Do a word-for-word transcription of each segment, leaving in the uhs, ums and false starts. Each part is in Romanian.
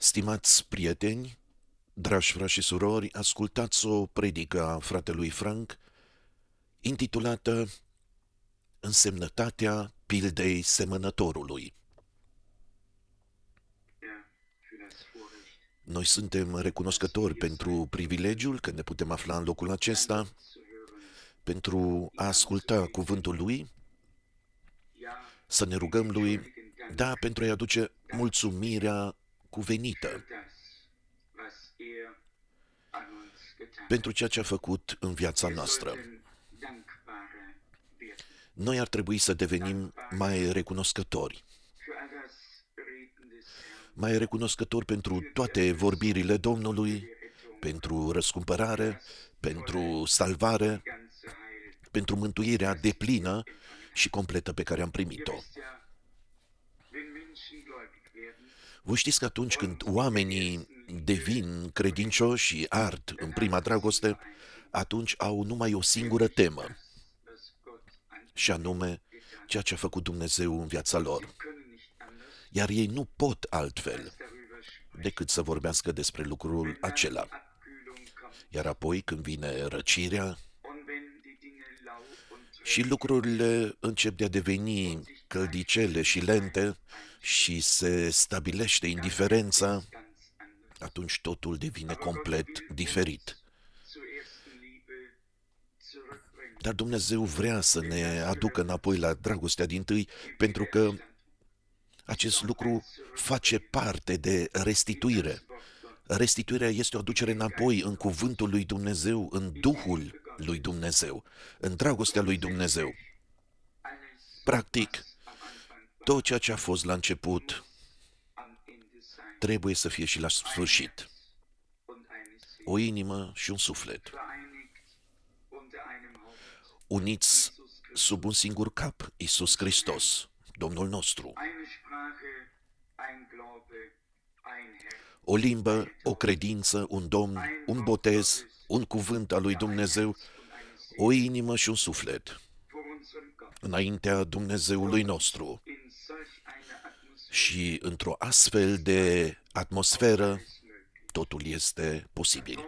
Stimați prieteni, dragi frați și surori, ascultați o predică a fratelui Frank intitulată Însemnătatea pildei semănătorului. Noi suntem recunoscători pentru privilegiul că ne putem afla în locul acesta, pentru a asculta cuvântul lui, să ne rugăm lui, da, pentru a-i aduce mulțumirea cuvenită pentru ceea ce a făcut în viața noastră. Noi ar trebui să devenim mai recunoscători. Mai recunoscători pentru toate vorbirile Domnului, pentru răscumpărare, pentru salvare, pentru mântuirea deplină și completă pe care am primit-o. Voi știți că atunci când oamenii devin credincioși și ard în prima dragoste, atunci au numai o singură temă, și anume ceea ce a făcut Dumnezeu în viața lor. Iar ei nu pot altfel decât să vorbească despre lucrul acela. Iar apoi, când vine răcirea și lucrurile încep de a deveni căldicele și lente și se stabilește indiferența, atunci totul devine complet diferit. Dar Dumnezeu vrea să ne aducă înapoi la dragostea dintâi, pentru că acest lucru face parte de restituire. Restituirea este o aducere înapoi în cuvântul lui Dumnezeu, în Duhul lui Dumnezeu, în dragostea lui Dumnezeu. Practic, tot ceea ce a fost la început trebuie să fie și la sfârșit. O inimă și un suflet, uniți sub un singur cap, Iisus Hristos, Domnul nostru. O limbă, o credință, un Domn, un botez, un cuvânt al lui Dumnezeu, o inimă și un suflet înaintea Dumnezeului nostru. Și într-o astfel de atmosferă, totul este posibil.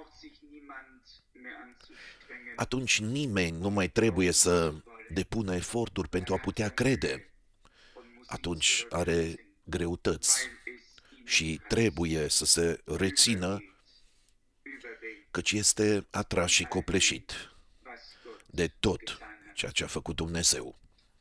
Atunci nimeni nu mai trebuie să depună eforturi pentru a putea crede. Atunci are greutăți și trebuie să se rețină, căci este atras și copleșit de tot ceea ce a făcut Dumnezeu.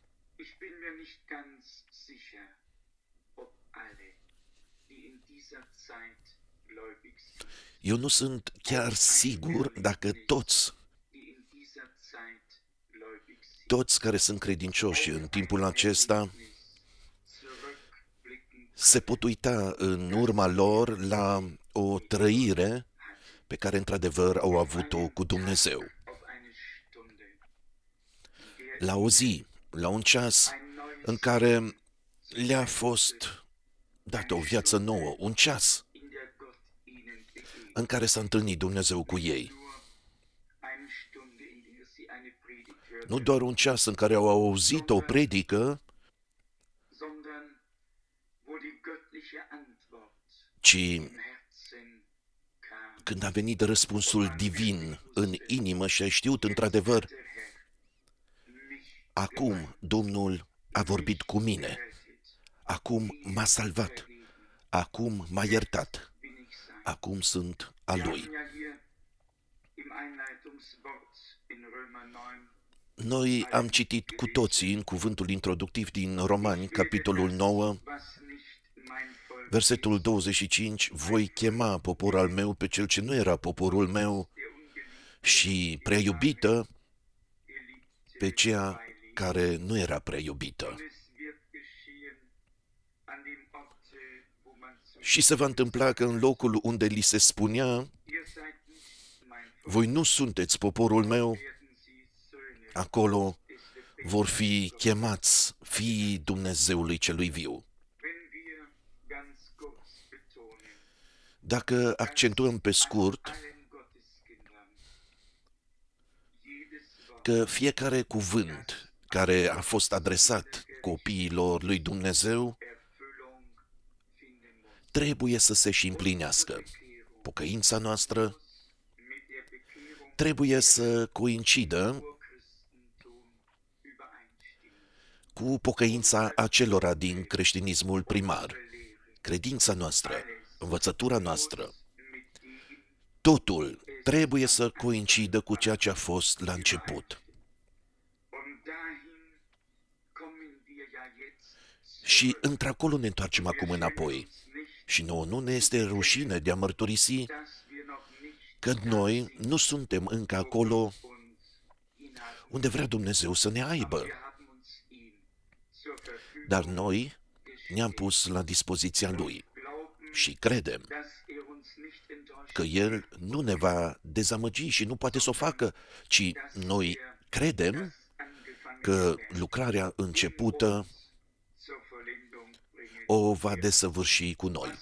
Eu nu sunt chiar sigur dacă toți, toți care sunt credincioși în timpul acesta se pot uita în urma lor la o trăire pe care într-adevăr au avut-o cu Dumnezeu. La o zi, la un ceas în care le-a fost dată o viață nouă, un ceas în care s-a întâlnit Dumnezeu cu ei. Nu doar un ceas în care au auzit o predică, ci când a venit răspunsul divin în inimă și ai știut într-adevăr, acum Domnul a vorbit cu mine, acum m-a salvat, acum m-a iertat, acum sunt a Lui. Noi am citit cu toții în cuvântul introductiv din Romani, capitolul nouă, versetul douăzeci și cinci, voi chema popor al meu pe cel ce nu era poporul meu și prea iubită pe cea care nu era prea iubită. Și se va întâmpla că în locul unde li se spunea, voi nu sunteți poporul meu, acolo vor fi chemați fiii Dumnezeului celui viu. Dacă accentuăm pe scurt că fiecare cuvânt care a fost adresat copiilor lui Dumnezeu trebuie să se și împlinească. Pocăința noastră trebuie să coincidă cu pocăința acelora din creștinismul primar. Credința noastră, învățătura noastră, totul trebuie să coincidă cu ceea ce a fost la început. Și într-acolo ne întoarcem acum înapoi. Și nouă nu ne este rușine de a mărturisi că noi nu suntem încă acolo unde vrea Dumnezeu să ne aibă. Dar noi ne-am pus la dispoziția Lui și credem că El nu ne va dezamăgi și nu poate să o facă, ci noi credem că lucrarea începută o va desăvârși cu noi.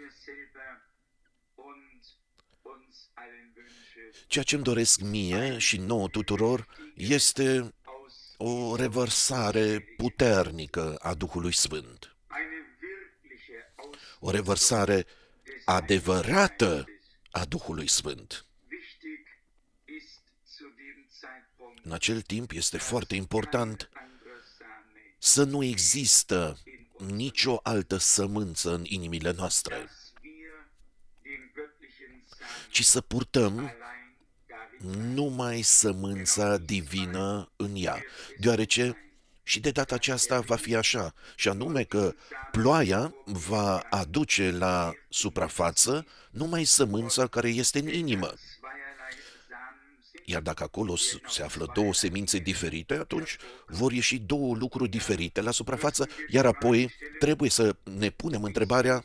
Ceea ce îmi doresc mie și nouă tuturor este o revărsare puternică a Duhului Sfânt. O revărsare adevărată a Duhului Sfânt. În acel timp este foarte important să nu există nicio altă sămânță în inimile noastre, ci să purtăm numai sămânța divină în ea, deoarece și de data aceasta va fi așa, și anume că ploaia va aduce la suprafață numai sămânța care este în inimă. Iar dacă acolo se află două semințe diferite, atunci vor ieși două lucruri diferite la suprafață, iar apoi trebuie să ne punem întrebarea,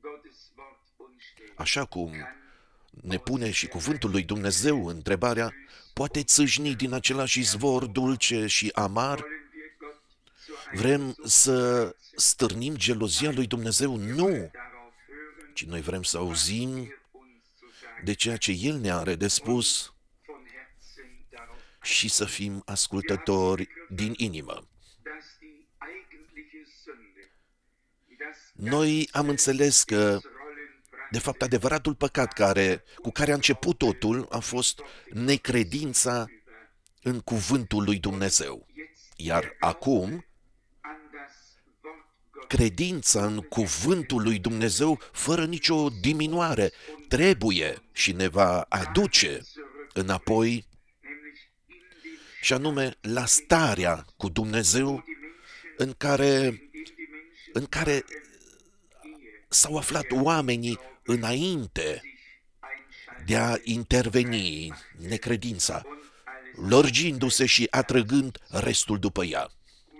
așa cum ne pune și cuvântul lui Dumnezeu întrebarea, poate țâșni din același izvor dulce și amar? Vrem să stârnim gelozia lui Dumnezeu? Nu! Ci noi vrem să auzim de ceea ce El ne are de spus și să fim ascultători din inimă. Noi am înțeles că, de fapt, adevăratul păcat care, cu care a început totul a fost necredința în cuvântul lui Dumnezeu. Iar acum, credința în cuvântul lui Dumnezeu, fără nicio diminuare, trebuie și ne va aduce înapoi, și anume la starea cu Dumnezeu în care, în care s-au aflat oamenii înainte de a interveni necredința, lărgindu-se și atrăgând restul după ea.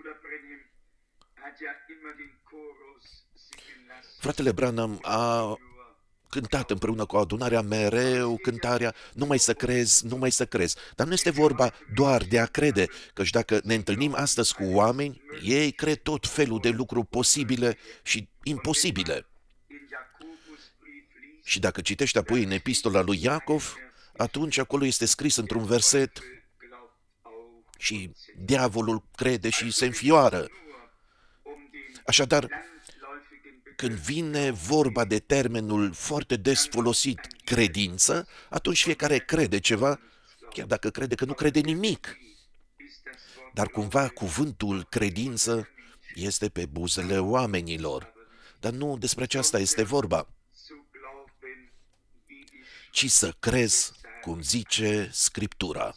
Fratele Branham a cântat împreună cu adunarea mereu cântarea numai să crezi, numai să crezi. Dar nu este vorba doar de a crede, căci dacă ne întâlnim astăzi cu oameni, ei cred tot felul de lucruri posibile și imposibile. Și dacă citești apoi în epistola lui Iacov, atunci acolo este scris într-un verset și diavolul crede și se înfioară. Așadar, când vine vorba de termenul foarte des folosit, credință, atunci fiecare crede ceva, chiar dacă crede că nu crede nimic. Dar cumva cuvântul credință este pe buzele oamenilor. Dar nu despre aceasta este vorba, ci să crezi, cum zice Scriptura.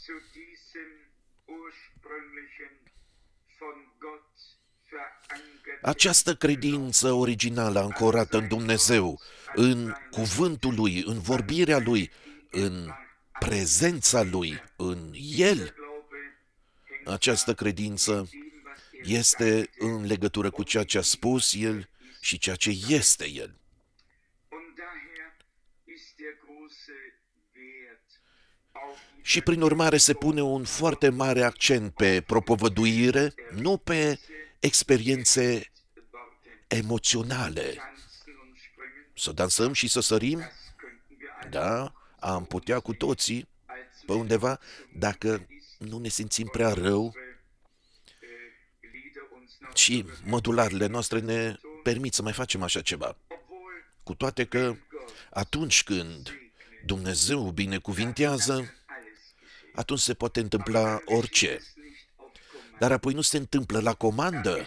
Această credință originală ancorată în Dumnezeu, în cuvântul Lui, în vorbirea Lui, în prezența Lui, în El, această credință este în legătură cu ceea ce a spus El și ceea ce este El. Și prin urmare se pune un foarte mare accent pe propovăduire, nu pe experiențe emoționale. Să dansăm și să sărim? Da, am putea cu toții pe undeva, dacă nu ne simțim prea rău și modularele noastre ne permit să mai facem așa ceva. Cu toate că atunci când Dumnezeu binecuvintează, atunci se poate întâmpla orice. Dar apoi nu se întâmplă la comandă.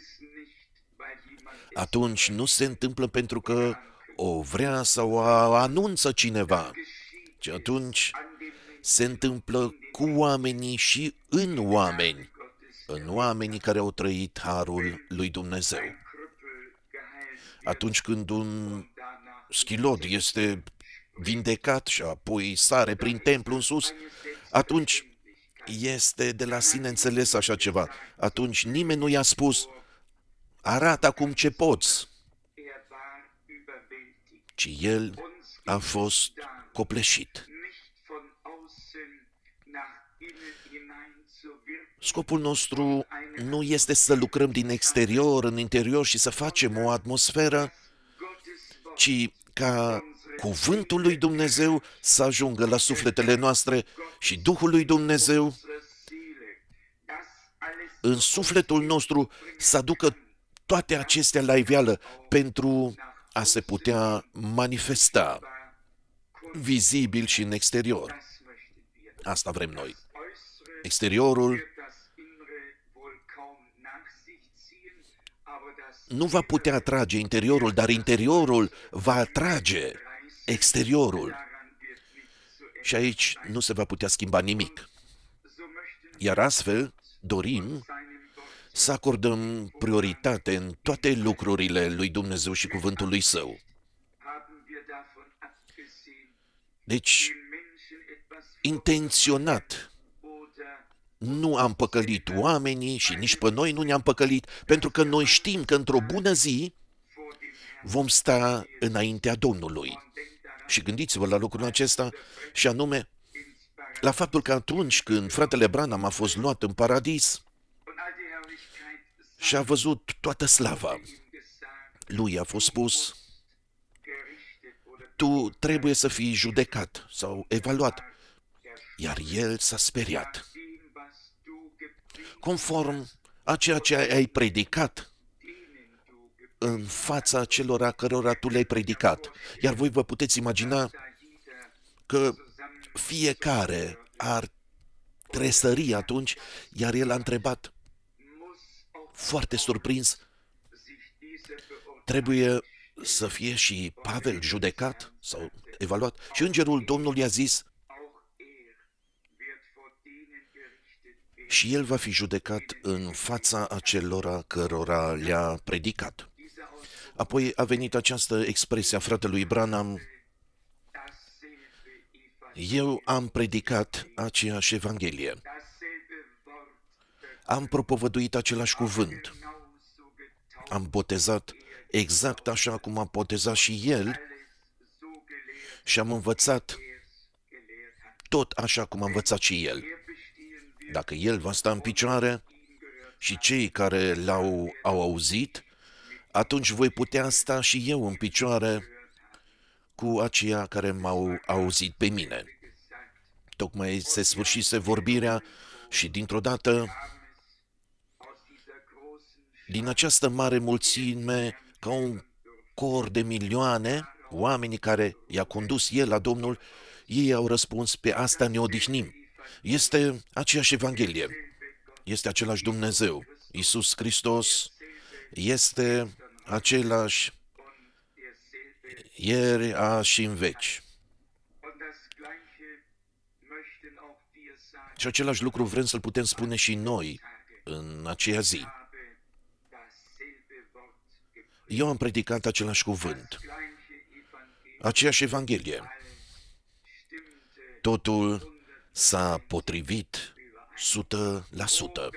Atunci nu se întâmplă pentru că o vrea sau o anunță cineva, ci atunci se întâmplă cu oamenii și în oameni, în oamenii care au trăit harul lui Dumnezeu. Atunci când un schilod este vindecat și apoi sare prin templu în sus, atunci este de la sine înțeles așa ceva. Atunci nimeni nu i-a spus, arată acum ce poți, ci el a fost copleșit. Scopul nostru nu este să lucrăm din exterior în interior și să facem o atmosferă, ci ca cuvântul lui Dumnezeu să ajungă la sufletele noastre și Duhul lui Dumnezeu în sufletul nostru să aducă toate acestea la iveală pentru a se putea manifesta vizibil și în exterior. Asta vrem noi. Exteriorul nu va putea atrage interiorul, dar interiorul va atrage exteriorul. Și aici nu se va putea schimba nimic. Iar astfel dorim să acordăm prioritate în toate lucrurile lui Dumnezeu și cuvântul lui Său. Deci, intenționat, nu am păcălit oamenii și nici pe noi nu ne-am păcălit, pentru că noi știm că într-o bună zi vom sta înaintea Domnului. Și gândiți-vă la lucrul acesta, și anume la faptul că atunci când fratele Branham a fost luat în paradis și a văzut toată slava, lui a fost spus, tu trebuie să fii judecat sau evaluat. Iar el s-a speriat. Conform a ceea ce ai predicat în fața celor cărora tu le-ai predicat. Iar voi vă puteți imagina că fiecare ar tresări atunci, iar el a întrebat, foarte surprins, trebuie să fie și Pavel judecat sau evaluat? Și îngerul Domnului i-a zis, și el va fi judecat în fața acelora cărora le-a predicat. Apoi a venit această expresie a fratelui Branham, eu am predicat aceeași Evanghelie. Am propovăduit același cuvânt. Am botezat exact așa cum a botezat și el și am învățat tot așa cum a învățat și el. Dacă el va sta în picioare și cei care l-au au auzit, atunci voi putea sta și eu în picioare cu aceia care m-au auzit pe mine. Tocmai se sfârșise vorbirea și dintr-o dată, din această mare mulțime, ca un cor de milioane, oamenii care i-a condus el la Domnul, ei au răspuns, pe asta ne odihnim. Este aceeași Evanghelie, este același Dumnezeu. Iisus Hristos este același ieri, azi și în veci. Și același lucru vrem să-l putem spune și noi în aceea zi. Eu am predicat același cuvânt, aceeași Evanghelie. Totul s-a potrivit sută la sută.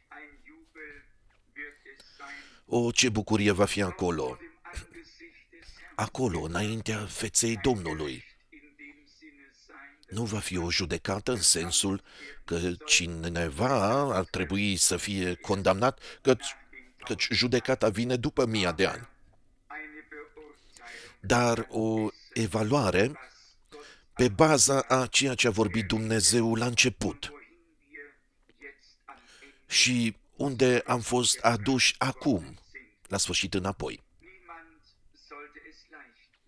O, ce bucurie va fi acolo! Acolo, înaintea feței Domnului. Nu va fi o judecată în sensul că cineva ar trebui să fie condamnat, căci, căci judecata vine după mii de ani. Dar o evaluare pe baza a ceea ce a vorbit Dumnezeu la început și unde am fost aduși acum, la sfârșit înapoi.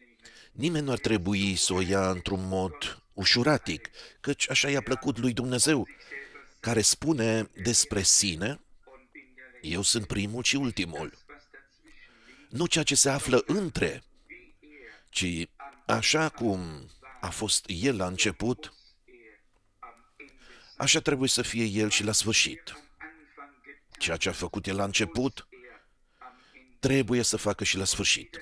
Nimeni nu ar trebui să o ia într-un mod ușuratic, căci așa i-a plăcut lui Dumnezeu, care spune despre sine: eu sunt primul și ultimul. Nu ceea ce se află între, ci așa cum a fost El la început, așa trebuie să fie El și la sfârșit. Ceea ce a făcut El la început, trebuie să facă și la sfârșit.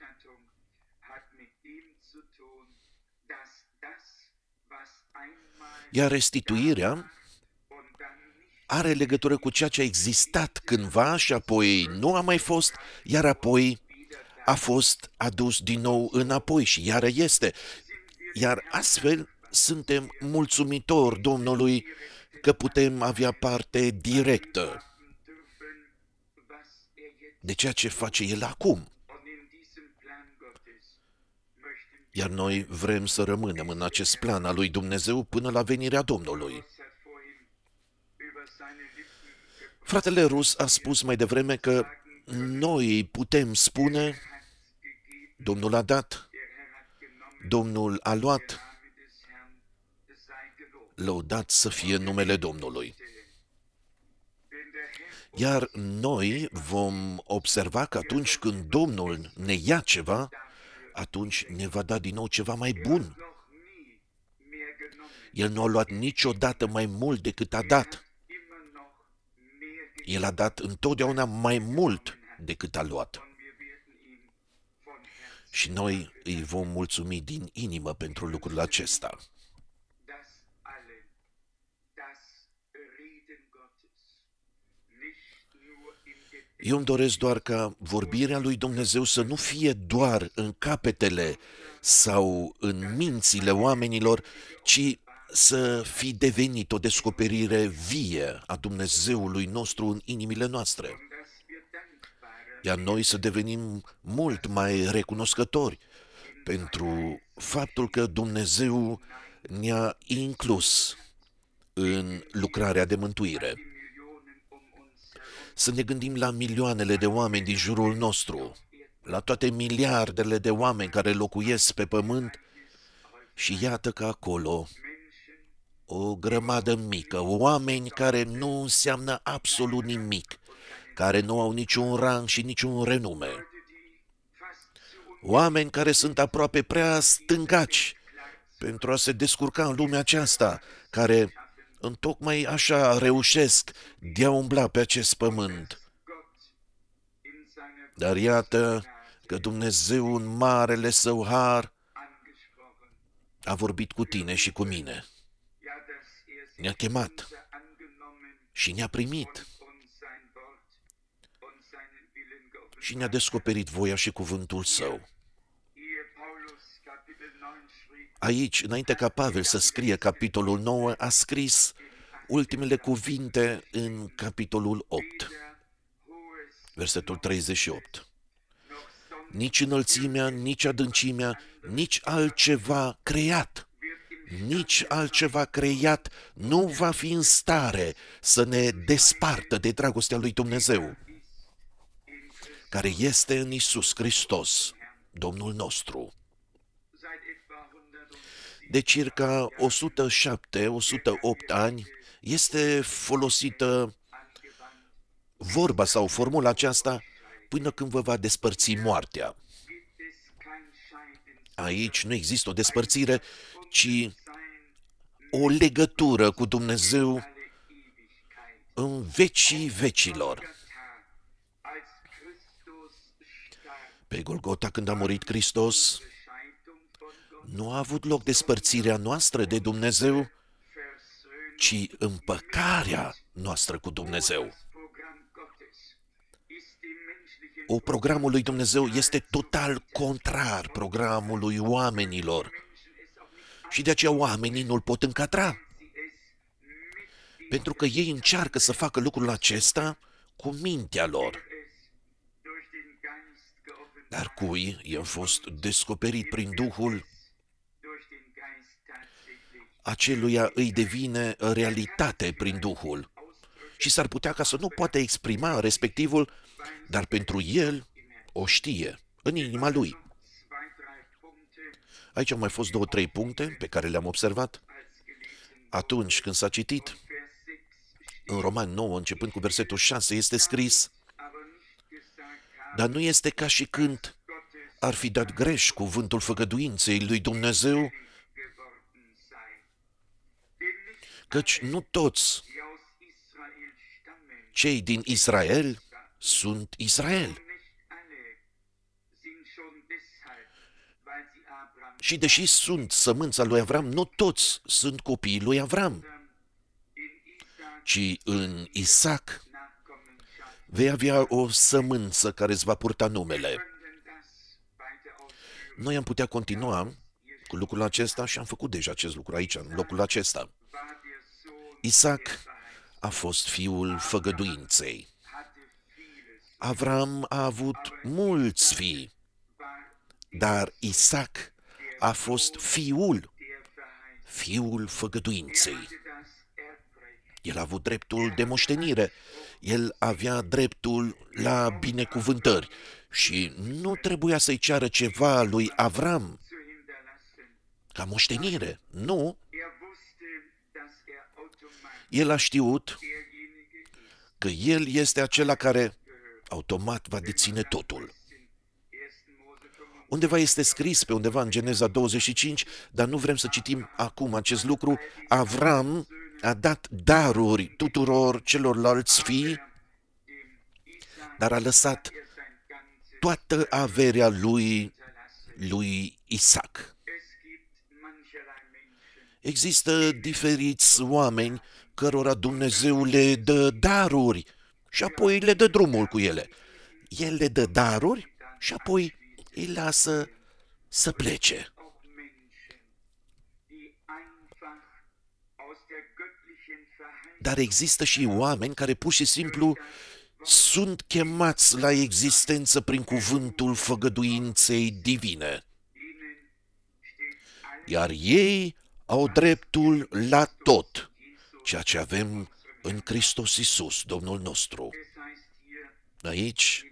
Iar restituirea are legătură cu ceea ce a existat cândva și apoi nu a mai fost, iar apoi a fost adus din nou înapoi și iară este. Iar astfel suntem mulțumitori Domnului că putem avea parte directă de ceea ce face El acum. Iar noi vrem să rămânem în acest plan al lui Dumnezeu până la venirea Domnului. Fratele Rus a spus mai devreme că noi putem spune: Domnul a dat, Domnul a luat, lăudat să fie numele Domnului. Iar noi vom observa că atunci când Domnul ne ia ceva, atunci ne va da din nou ceva mai bun. El nu a luat niciodată mai mult decât a dat. El a dat întotdeauna mai mult decât a luat. Și noi îi vom mulțumi din inimă pentru lucrul acesta. Eu îmi doresc doar ca vorbirea lui Dumnezeu să nu fie doar în capetele sau în mințile oamenilor, ci să fi devenit o descoperire vie a Dumnezeului nostru în inimile noastre. Iar noi să devenim mult mai recunoscători pentru faptul că Dumnezeu ne-a inclus în lucrarea de mântuire. Să ne gândim la milioanele de oameni din jurul nostru, la toate miliardele de oameni care locuiesc pe pământ și iată că acolo o grămadă mică, oameni care nu înseamnă absolut nimic, care nu au niciun rang și niciun renume. Oameni care sunt aproape prea stângaci pentru a se descurca în lumea aceasta, care întocmai așa reușesc de a umbla pe acest pământ. Dar iată că Dumnezeu în marele Său har a vorbit cu tine și cu mine. Ne-a chemat și ne-a primit și ne-a descoperit voia și cuvântul Său. Aici, înainte ca Pavel să scrie capitolul nouă, a scris ultimele cuvinte în capitolul opt, versetul treizeci și opt. Nici înălțimea, nici adâncimea, nici altceva creat, nici altceva creat nu va fi în stare să ne despartă de dragostea lui Dumnezeu, care este în Iisus Hristos, Domnul nostru. De circa o sută șapte - o sută opt ani este folosită vorba sau formula aceasta: până când vă va despărți moartea. Aici nu există o despărțire, ci o legătură cu Dumnezeu în vecii vecilor. Pe Golgota, când a murit Hristos, nu a avut loc despărțirea noastră de Dumnezeu, ci împăcarea noastră cu Dumnezeu. O programul lui Dumnezeu este total contrar programului oamenilor și de aceea oamenii nu-l pot încadra. Pentru că ei încearcă să facă lucrul acesta cu mintea lor. Dar cui i-a fost descoperit prin Duhul, aceluia îi devine realitate prin Duhul. Și s-ar putea ca să nu poată exprima respectivul, dar pentru el o știe, în inima lui. Aici au mai fost două, trei puncte pe care le-am observat. Atunci când s-a citit, în Romani nouă, începând cu versetul șase, este scris: dar nu este ca și când ar fi dat greș cuvântul făgăduinței lui Dumnezeu, căci nu toți cei din Israel sunt Israel. Și deși sunt sămânța lui Avram, nu toți sunt copiii lui Avram, ci în Isaac vei avea o sămânță care îți va purta numele. Noi am putea continua cu lucrul acesta și am făcut deja acest lucru aici, în locul acesta. Isaac a fost fiul făgăduinței. Avram a avut mulți fii, dar Isaac a fost fiul, fiul făgăduinței. El a avut dreptul de moștenire, el avea dreptul la binecuvântări și nu trebuia să-i ceară ceva lui Avram ca moștenire, nu. El a știut că el este acela care automat va deține totul. Undeva este scris, pe undeva în Geneza douăzeci și cinci, dar nu vrem să citim acum acest lucru. Avram a dat daruri tuturor celorlalți fii, dar a lăsat toată averea lui, lui Isaac. Există diferiți oameni cărora Dumnezeu le dă daruri și apoi le dă drumul cu ele. El le dă daruri și apoi îi lasă să plece. Dar există și oameni care pur și simplu sunt chemați la existență prin cuvântul făgăduinței divine. Iar ei au dreptul la tot, ceea ce avem în Hristos Iisus, Domnul nostru. Aici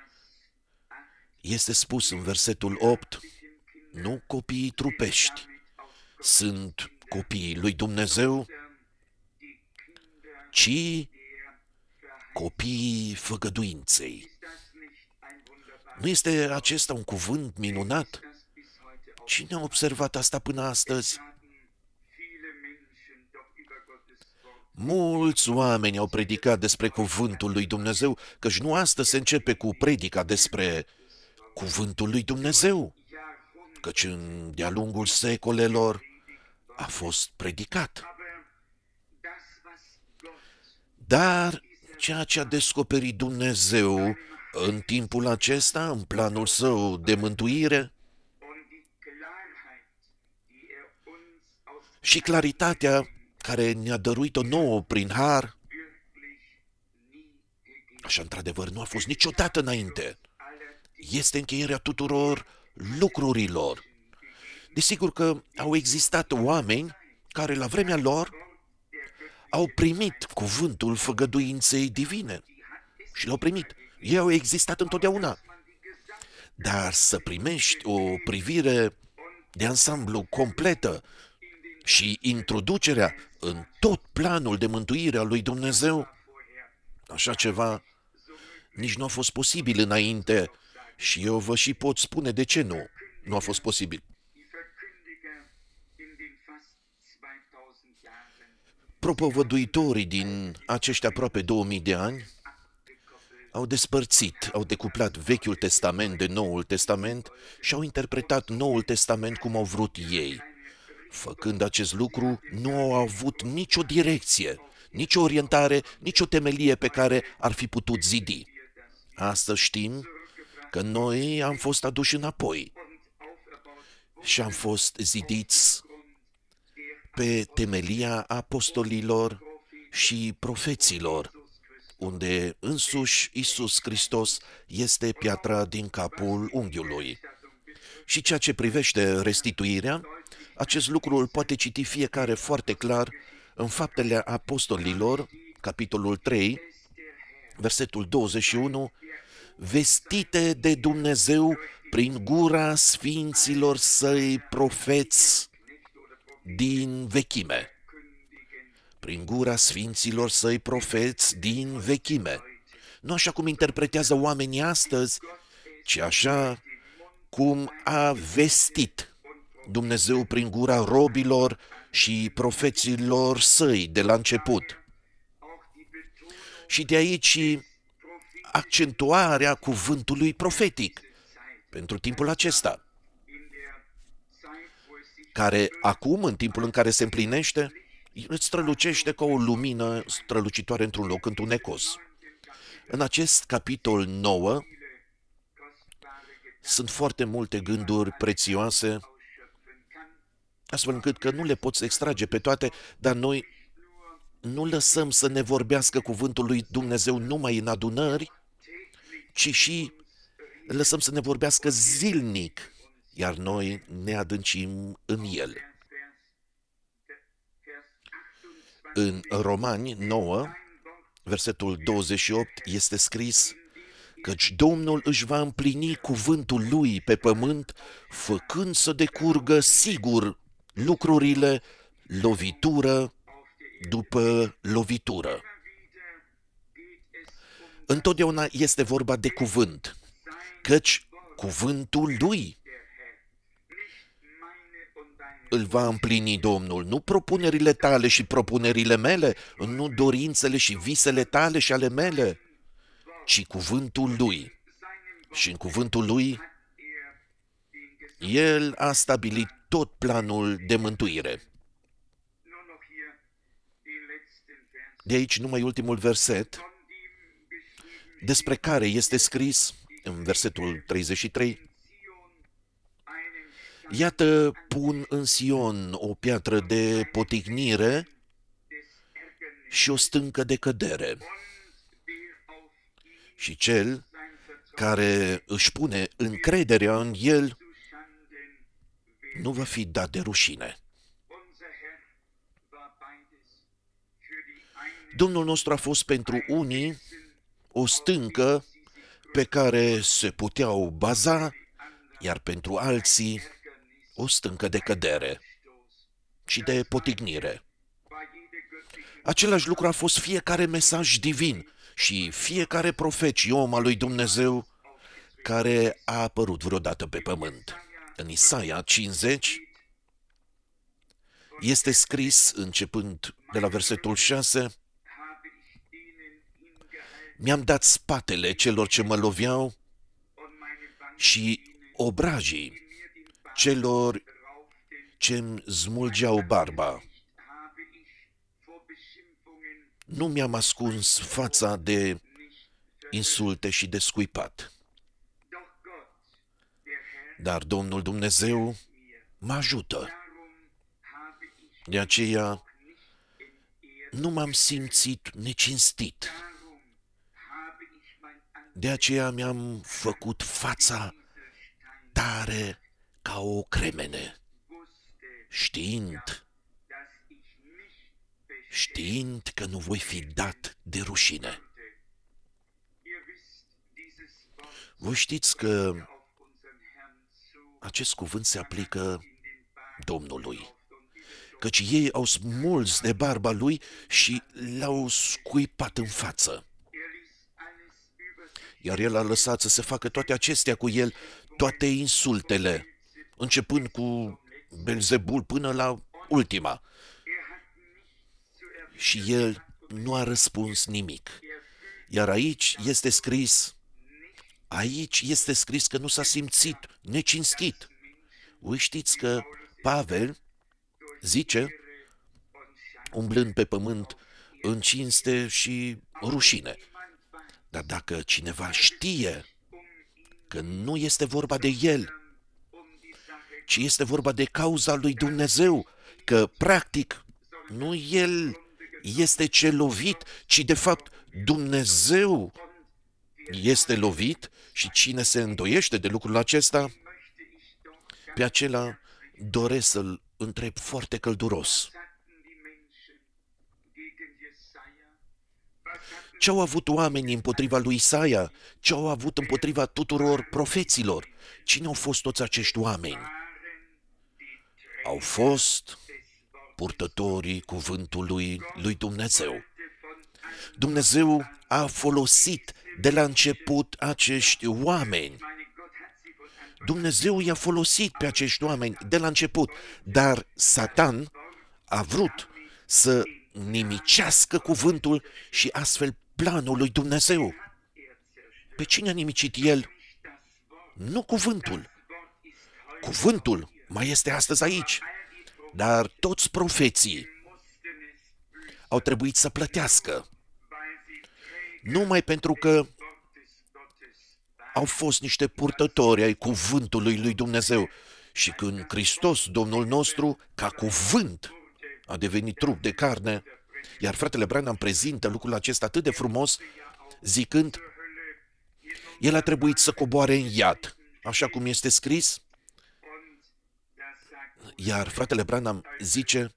este spus în versetul opt, nu copiii trupești sunt copiii lui Dumnezeu, ci copiii făgăduinței. Nu este acesta un cuvânt minunat? Cine a observat asta până astăzi? Mulți oameni au predicat despre cuvântul lui Dumnezeu, căci nu astăzi se începe cu predica despre cuvântul lui Dumnezeu, căci în de-a lungul secolelor a fost predicat. Dar ceea ce a descoperit Dumnezeu în timpul acesta, în planul său de mântuire, și claritatea care ne-a dăruit-o nouă prin har, așa într-adevăr nu a fost niciodată înainte. Este încheierea tuturor lucrurilor. Desigur că au existat oameni care la vremea lor au primit cuvântul făgăduinței divine și l-au primit. Ei au existat întotdeauna. Dar să primești o privire de ansamblu completă și introducerea în tot planul de mântuire al lui Dumnezeu, așa ceva nici nu a fost posibil înainte și eu vă și pot spune de ce nu, nu a fost posibil. Propovăduitorii din acești aproape două mii de ani au despărțit, au decuplat Vechiul Testament de Noul Testament și au interpretat Noul Testament cum au vrut ei. Făcând acest lucru, nu au avut nicio direcție, nicio orientare, nicio temelie pe care ar fi putut zidi. Astăzi știm că noi am fost aduși înapoi și am fost zidiți pe temelia apostolilor și profeților, unde însuși Iisus Hristos este piatra din capul unghiului. Și ceea ce privește restituirea, acest lucru îl poate citi fiecare foarte clar în Faptele Apostolilor, capitolul trei, versetul douăzeci și unu, vestite de Dumnezeu prin gura sfinților săi profeți din vechime. Prin gura sfinților săi profeți din vechime. Nu așa cum interpretează oamenii astăzi, ci așa cum a vestit Dumnezeu prin gura robilor și profeților săi de la început. Și de aici accentuarea cuvântului profetic pentru timpul acesta, care acum, în timpul în care se împlinește, îți strălucește ca o lumină strălucitoare într-un loc întunecos. În acest capitol nouă sunt foarte multe gânduri prețioase, astfel încât că nu le poți extrage pe toate, dar noi nu lăsăm să ne vorbească cuvântul lui Dumnezeu numai în adunări, ci și lăsăm să ne vorbească zilnic, iar noi ne adâncim în el. În Romani nouă, versetul douăzeci și opt, este scris: căci Domnul își va împlini cuvântul lui pe pământ, făcând să decurgă sigur lucrurile, lovitură după lovitură. Întotdeauna este vorba de cuvânt, căci cuvântul lui îl va împlini Domnul, nu propunerile tale și propunerile mele, nu dorințele și visele tale și ale mele, ci cuvântul lui. Și în cuvântul lui, el a stabilit tot planul de mântuire. De aici numai ultimul verset, despre care este scris în versetul treizeci și trei: iată, pun în Sion o piatră de potignire și o stâncă de cădere. Și cel care își pune încrederea în el nu va fi dat de rușine. Domnul nostru a fost pentru unii o stâncă pe care se puteau baza, iar pentru alții o stâncă de cădere și de potignire. Același lucru a fost fiecare mesaj divin și fiecare profet și om al lui Dumnezeu care a apărut vreodată pe pământ. În Isaia cincizeci este scris, începând de la versetul șase: mi-am dat spatele celor ce mă loveau și obrajii celor ce-mi smulgeau barba. Nu mi-am ascuns fața de insulte și de scuipat. Dar Domnul Dumnezeu mă ajută. De aceea nu m-am simțit necinstit. De aceea mi-am făcut fața tare ca o cremene, știind, știind că nu voi fi dat de rușine. Voi știți că acest cuvânt se aplică Domnului, căci ei au smuls de barba lui și l-au scuipat în față. Iar el a lăsat să se facă toate acestea cu el, toate insultele, începând cu Belzebul până la ultima. Și el nu a răspuns nimic. Iar aici este scris, aici este scris că nu s-a simțit necinstit. Voi știți că Pavel zice, umblând pe pământ în cinste și rușine. Dar dacă cineva știe că nu este vorba de el, ci este vorba de cauza lui Dumnezeu, că practic nu el este cel lovit, ci de fapt Dumnezeu este lovit, și cine se îndoiește de lucrul acesta, pe acela doresc să-l întreb foarte călduros. Ce au avut oamenii împotriva lui Isaia? Ce au avut împotriva tuturor profeților? Cine au fost toți acești oameni? Au fost purtătorii cuvântului lui Dumnezeu. Dumnezeu a folosit de la început acești oameni. Dumnezeu i-a folosit pe acești oameni de la început, dar Satan a vrut să nimicească cuvântul și astfel planul lui Dumnezeu. Pe cine a nimicit el? Nu cuvântul. Cuvântul mai este astăzi aici, dar toți profeții au trebuit să plătească. Numai pentru că au fost niște purtători ai cuvântului lui Dumnezeu. Și când Hristos, Domnul nostru, ca cuvânt, a devenit trup de carne, iar fratele Branham prezintă lucrul acesta atât de frumos, zicând, el a trebuit să coboare în iad, așa cum este scris, iar fratele Branham zice,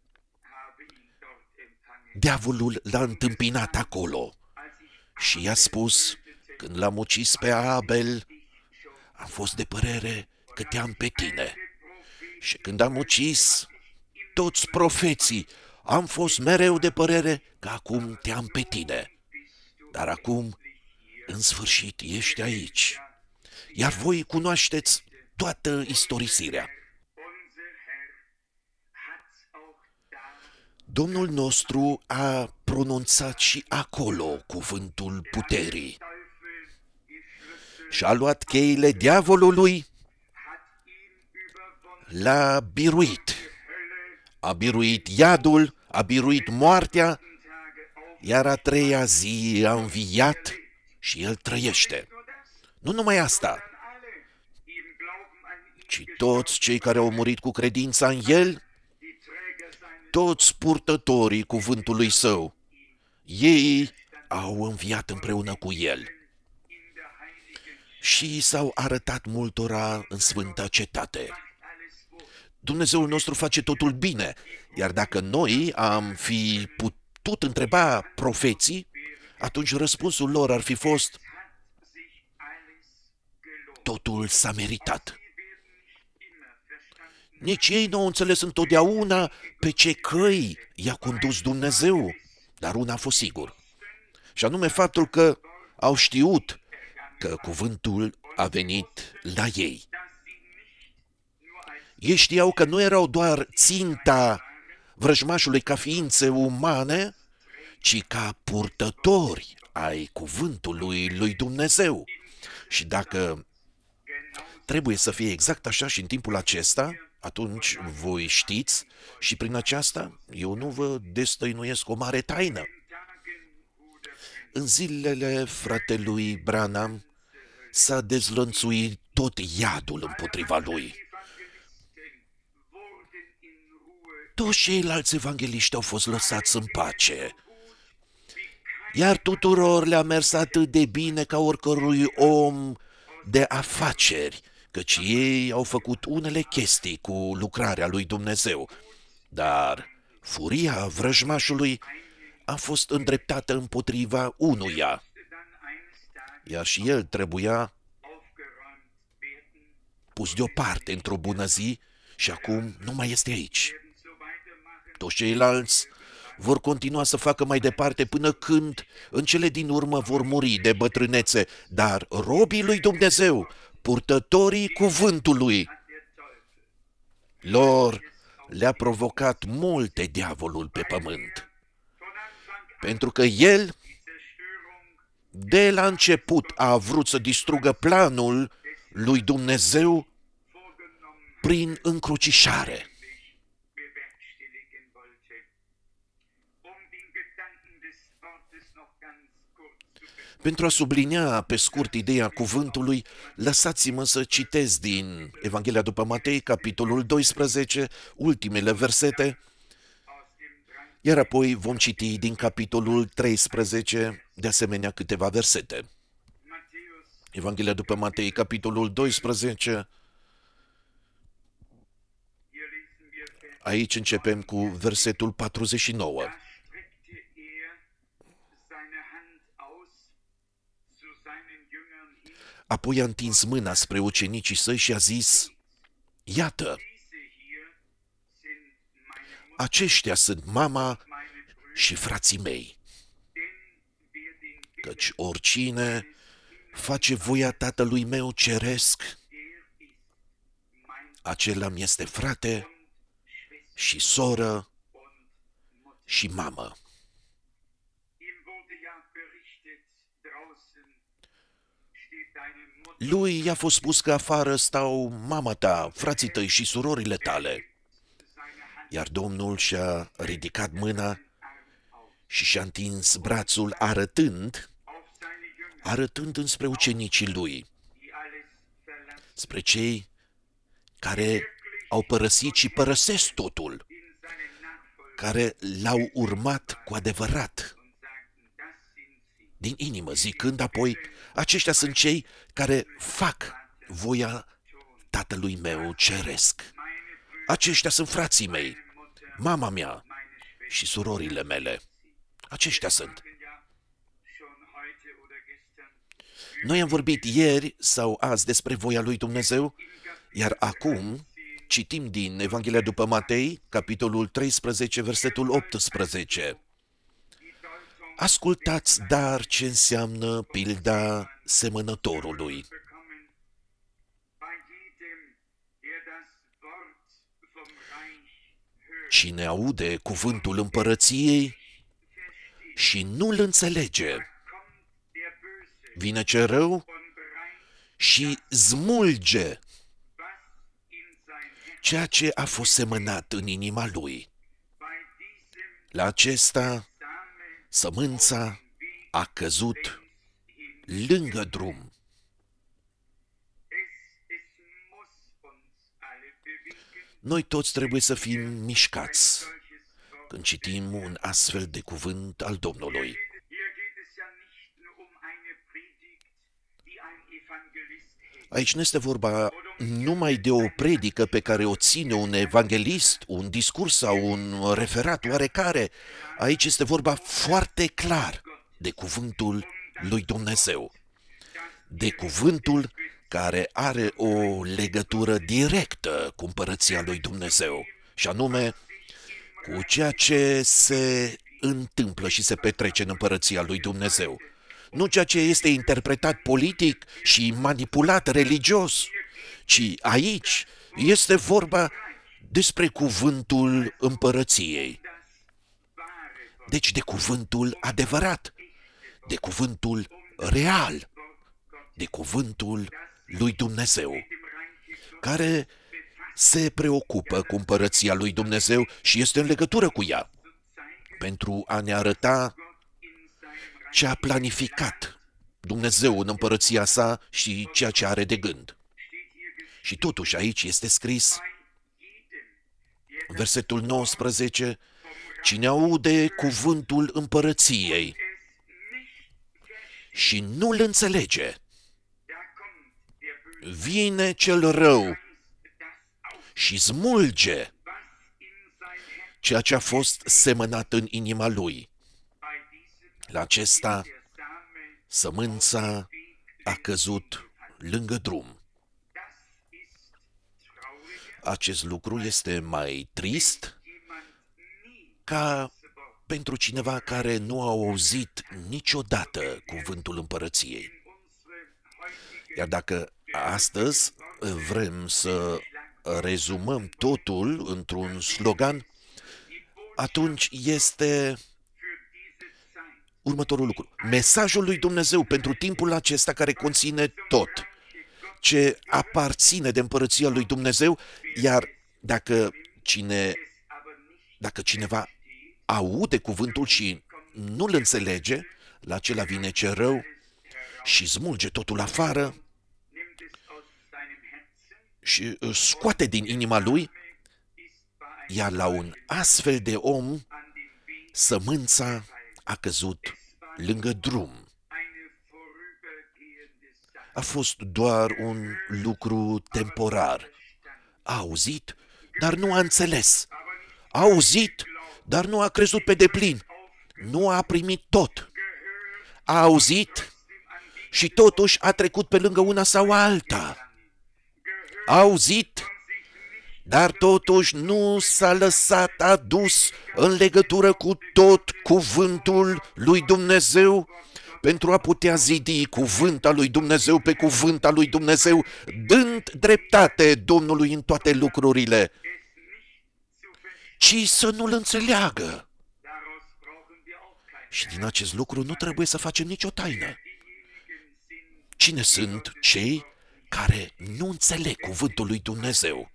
diavolul l-a întâmpinat acolo și i-a spus, când l-am ucis pe Abel, am fost de părere că te-am pe tine. Și când am ucis toți profeții, am fost mereu de părere că acum te-am pe tine. Dar acum, în sfârșit, ești aici. Iar voi cunoașteți toată istorisirea. Domnul nostru a pronunțat și acolo cuvântul puterii. Și-a luat cheile diavolului, l-a biruit. A biruit iadul, a biruit moartea, iar a treia zi a înviat și el trăiește. Nu numai asta, ci toți cei care au murit cu credința în el, toți purtătorii cuvântului său, ei au înviat împreună cu el și s-au arătat multora în sfânta cetate. Dumnezeul nostru face totul bine, iar dacă noi am fi putut întreba profeții, atunci răspunsul lor ar fi fost, totul s-a meritat. Nici ei nu au înțeles întotdeauna pe ce căi i-a condus Dumnezeu, dar una a fost sigur. Și anume faptul că au știut că cuvântul a venit la ei. Ei știau că nu erau doar ținta vrăjmașului ca ființe umane, ci ca purtători ai cuvântului lui Dumnezeu. Și dacă trebuie să fie exact așa și în timpul acesta, atunci voi știți și prin aceasta eu nu vă destăinuiesc o mare taină. În zilele fratelui Branham s-a dezlănțuit tot iadul împotriva lui. Toți ceilalți evangeliști au fost lăsați în pace, iar tuturor le-a mers atât de bine ca oricărui om de afaceri, căci ei au făcut unele chestii cu lucrarea lui Dumnezeu, dar furia vrăjmașului a fost îndreptată împotriva unuia, iar și el trebuia pus deoparte într-o bună zi și acum nu mai este aici. Toți ceilalți vor continua să facă mai departe până când în cele din urmă vor muri de bătrânețe, dar robii lui Dumnezeu, purtătorii cuvântului, lor le-a provocat multe diavolul pe pământ. Pentru că el, de la început, a vrut să distrugă planul lui Dumnezeu prin încrucișare. Pentru a sublinia pe scurt ideea cuvântului, lăsați-mă să citez din Evanghelia după Matei, capitolul doisprezece, ultimele versete, iar apoi vom citi din capitolul treisprezece, de asemenea câteva versete. Evanghelia după Matei, capitolul doisprezece, aici începem cu versetul patruzeci și nouă. Apoi a întins mâna spre ucenicii săi și a zis: iată, aceștia sunt mama și frații mei. Căci oricine face voia Tatălui meu ceresc, acela mi este frate și soră și mamă. Lui i-a fost spus că afară stau mama ta, frații tăi și surorile tale. Iar Domnul și-a ridicat mâna și și-a întins brațul arătând, arătând înspre ucenicii lui, spre cei care au părăsit și părăsesc totul, care l-au urmat cu adevărat, din inimă, zicând apoi: aceștia sunt cei care fac voia Tatălui meu ceresc. Aceștia sunt frații mei, mama mea și surorile mele. Aceștia sunt. Noi am vorbit ieri sau azi despre voia lui Dumnezeu, iar acum citim din Evanghelia după Matei, capitolul treisprezece, versetul optsprezece. Ascultați dar ce înseamnă pilda semănătorului. Cine aude cuvântul împărăției și nu-l înțelege, vine ce rău și smulge ceea ce a fost semănat în inima lui. La acesta, sămânța a căzut lângă drum. Noi toți trebuie să fim mișcați când citim un astfel de cuvânt al Domnului. Aici nu este vorba numai de o predică pe care o ține un evanghelist, un discurs sau un referat oarecare. Aici este vorba foarte clar de cuvântul lui Dumnezeu, de cuvântul care are o legătură directă cu împărăția lui Dumnezeu, și anume cu ceea ce se întâmplă și se petrece în împărăția lui Dumnezeu. Nu ceea ce este interpretat politic și manipulat religios, ci aici este vorba despre cuvântul împărăției. Deci de cuvântul adevărat, de cuvântul real, de cuvântul lui Dumnezeu, care se preocupă cu împărăția lui Dumnezeu și este în legătură cu ea, pentru a ne arăta ce a planificat Dumnezeu în împărăția sa și ceea ce are de gând. Și totuși aici este scris, versetul nouăsprezece, cine aude cuvântul împărăției și nu-l înțelege, vine cel rău și smulge ceea ce a fost semănat în inima lui. La acesta, sămânța a căzut lângă drum. Acest lucru este mai trist ca pentru cineva care nu a auzit niciodată cuvântul împărăției. Iar dacă astăzi vrem să rezumăm totul într-un slogan, atunci este următorul lucru. Mesajul lui Dumnezeu pentru timpul acesta, care conține tot ce aparține de împărăția lui Dumnezeu, iar dacă, cine, dacă cineva aude cuvântul și nu-l înțelege, la acela vine ce rău și smulge totul afară și scoate din inima lui, iar la un astfel de om, sămânța a căzut lângă drum. A fost doar un lucru temporar. A auzit, dar nu a înțeles. A auzit, dar nu a crezut pe deplin. Nu a primit tot. A auzit și totuși a trecut pe lângă una sau alta. A auzit, dar totuși nu s-a lăsat adus în legătură cu tot cuvântul lui Dumnezeu pentru a putea zidi cuvântul lui Dumnezeu pe cuvântul lui Dumnezeu, dând dreptate Domnului în toate lucrurile, ci să nu-l înțeleagă. Și din acest lucru nu trebuie să facem nicio taină. Cine sunt cei care nu înțeleg cuvântul lui Dumnezeu?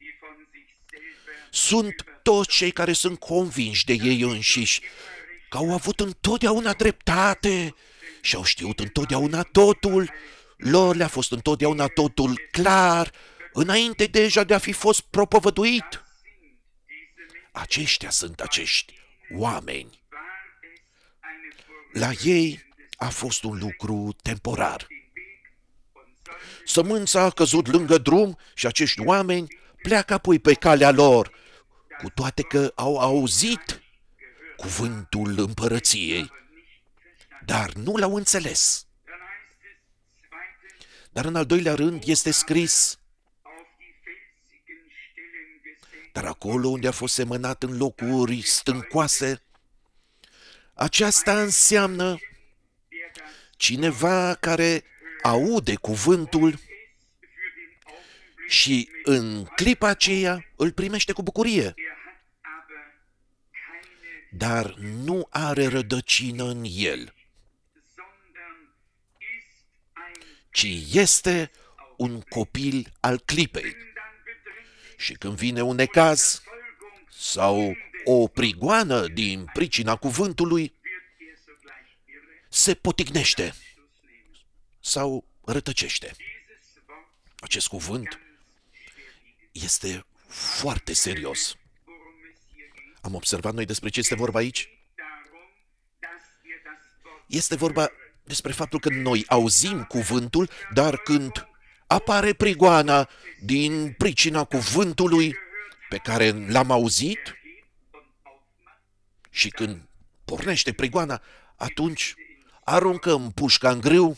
Sunt toți cei care sunt convinși de ei înșiși, că au avut întotdeauna dreptate și au știut întotdeauna totul, lor le-a fost întotdeauna totul clar, înainte deja de a fi fost propovăduit. Aceștia sunt acești oameni. La ei a fost un lucru temporar. Sămânța a căzut lângă drum și acești oameni pleacă apoi pe calea lor, cu toate că au auzit cuvântul împărăției, dar nu l-au înțeles. Dar în al doilea rând este scris, dar acolo unde a fost semănat în locuri stâncoase, aceasta înseamnă cineva care aude cuvântul și în clipa aceea îl primește cu bucurie, dar nu are rădăcină în el, ci este un copil al clipei. Și când vine un necaz sau o prigoană din pricina cuvântului, se potignește sau rătăcește. Acest cuvânt este foarte serios. Am observat noi despre ce este vorba aici? Este vorba despre faptul că noi auzim cuvântul, dar când apare prigoana din pricina cuvântului pe care l-am auzit și când pornește prigoana, atunci aruncăm pușca în grâu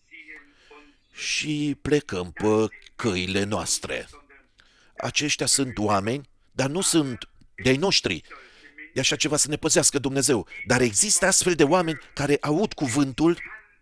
și plecăm pe căile noastre. Aceștia sunt oameni, dar nu sunt de-ai noștri. De așa ceva să ne păzească Dumnezeu. Dar există astfel de oameni care aud cuvântul,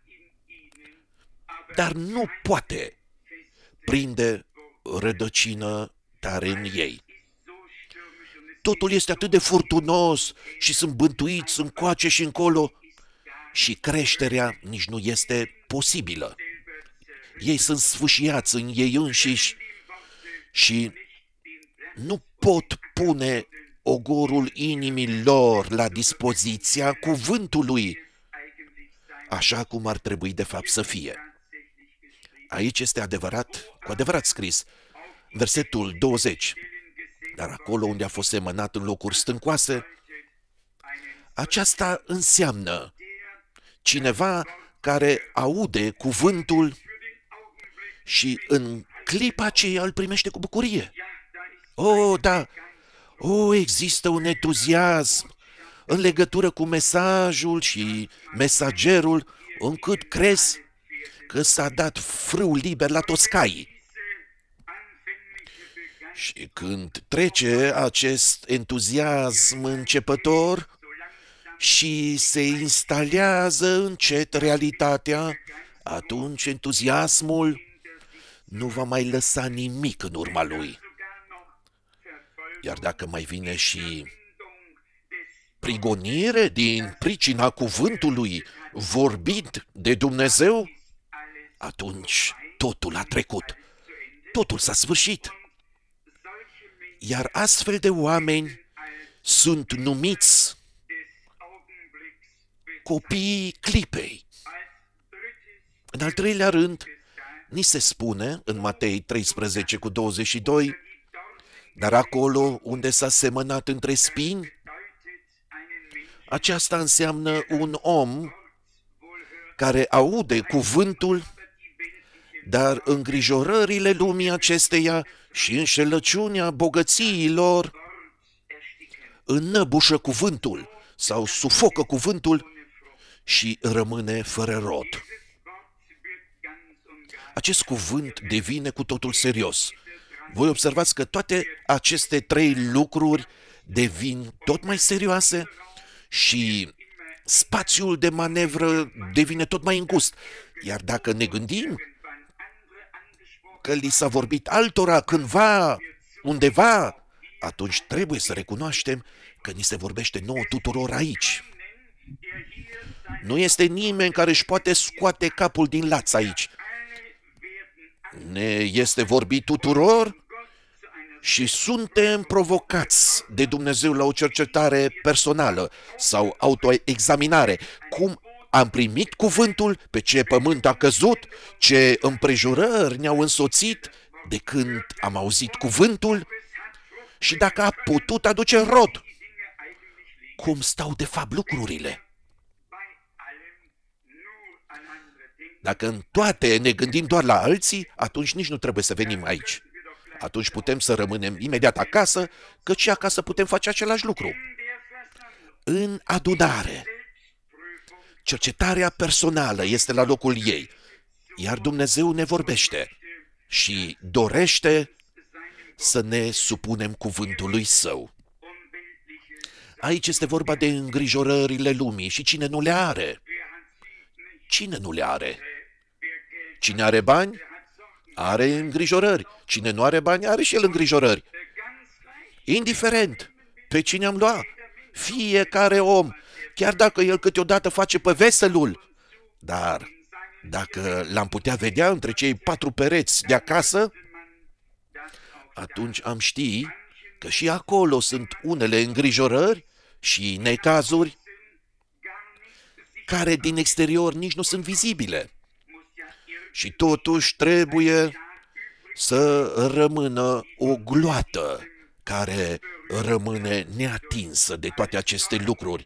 dar nu poate prinde rădăcină tare în ei. Totul este atât de furtunos și sunt bântuiți încoace și încolo și creșterea nici nu este posibilă. Ei sunt sfâșiați în ei înșiși și nu pot pune ogorul inimii lor la dispoziția cuvântului, așa cum ar trebui de fapt să fie. Aici este adevărat, cu adevărat scris, versetul douăzeci, dar acolo unde a fost semănat în locuri stâncoase, aceasta înseamnă cineva care aude cuvântul și în clipa aceea îl primește cu bucurie. Oh, da, oh, există un entuziasm în legătură cu mesajul și mesagerul, încât crezi că s-a dat frâu liber la toți caii. Și când trece acest entuziasm începător și se instalează încet realitatea, atunci entuziasmul nu va mai lăsa nimic în urma lui. Iar dacă mai vine și prigonire din pricina cuvântului vorbit de Dumnezeu, atunci totul a trecut, totul s-a sfârșit. Iar astfel de oameni sunt numiți copiii clipei. În al treilea rând, ni se spune în Matei treisprezece cu douăzeci și doi, dar acolo unde s-a semănat între spini, aceasta înseamnă un om care aude cuvântul, dar îngrijorările lumii acesteia și înșelăciunea bogățiilor înnăbușă cuvântul sau sufocă cuvântul și rămâne fără rod. acest cuvânt devine cu totul serios. Voi observați că toate aceste trei lucruri devin tot mai serioase și spațiul de manevră devine tot mai îngust. Iar dacă ne gândim că li s-a vorbit altora cândva, undeva, atunci trebuie să recunoaștem că ni se vorbește nouă tuturor aici. Nu este nimeni care își poate scoate capul din laț aici. Ne este vorbit tuturor și suntem provocați de Dumnezeu la o cercetare personală sau autoexaminare. Cum am primit cuvântul, pe ce pământ a căzut, ce împrejurări ne-au însoțit de când am auzit cuvântul și dacă a putut aduce rod. Cum stau de fapt lucrurile? Dacă în toate ne gândim doar la alții, atunci nici nu trebuie să venim aici. Atunci putem să rămânem imediat acasă, căci și acasă putem face același lucru. În adunare, cercetarea personală este la locul ei, iar Dumnezeu ne vorbește și dorește să ne supunem cuvântului Său. Aici este vorba de îngrijorările lumii și cine nu le are. Cine nu le are? Cine are bani, are îngrijorări. Cine nu are bani, are și el îngrijorări. Indiferent pe cine am luat, fiecare om, chiar dacă el câteodată face pe veselul, dar dacă l-am putea vedea între cei patru pereți de acasă, atunci am ști că și acolo sunt unele îngrijorări și necazuri care din exterior nici nu sunt vizibile. Și totuși trebuie să rămână o gloată care rămâne neatinsă de toate aceste lucruri,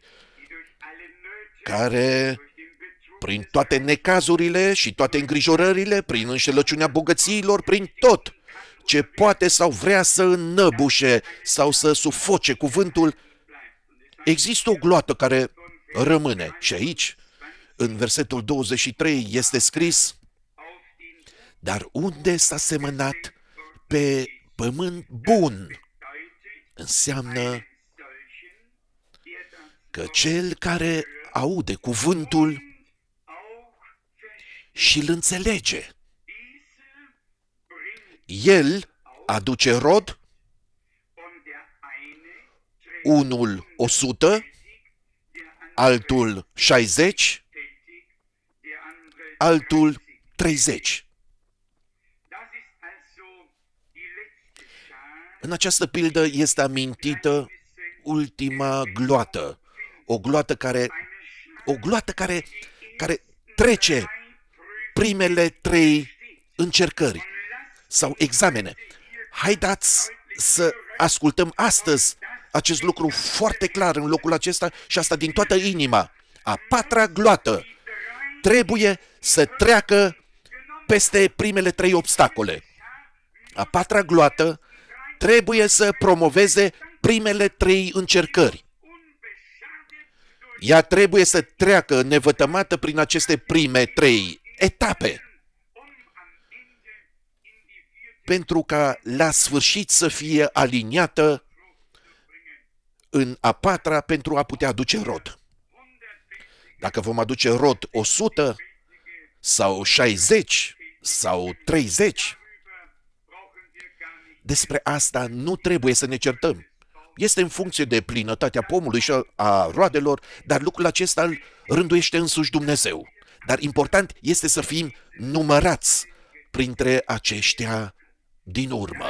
care prin toate necazurile și toate îngrijorările, prin înșelăciunea bogățiilor, prin tot ce poate sau vrea să înnăbușe sau să sufoce cuvântul, există o gloată care rămâne. Și aici, în versetul douăzeci și trei, este scris: dar unde s-a semănat pe pământ bun, înseamnă că cel care aude cuvântul și îl înțelege, el aduce rod, unul o sută, altul șaizeci, altul treizeci. În această pildă este amintită ultima gloată, o gloată care, o gloată care, care trece primele trei încercări sau examene. Haideți să ascultăm astăzi acest lucru foarte clar în locul acesta și asta din toată inima. A patra gloată trebuie să treacă peste primele trei obstacole. A patra gloată trebuie să promoveze primele trei încercări. Ea trebuie să treacă nevătămată prin aceste prime trei etape, pentru ca la sfârșit să fie aliniată în a patra pentru a putea aduce rod. Dacă vom aduce rod o sută sau șaizeci sau treizeci, despre asta nu trebuie să ne certăm. Este în funcție de plinătatea pomului și a roadelor, dar lucrul acesta îl rânduiește însuși Dumnezeu. Dar important este să fim numărați printre aceștia din urmă.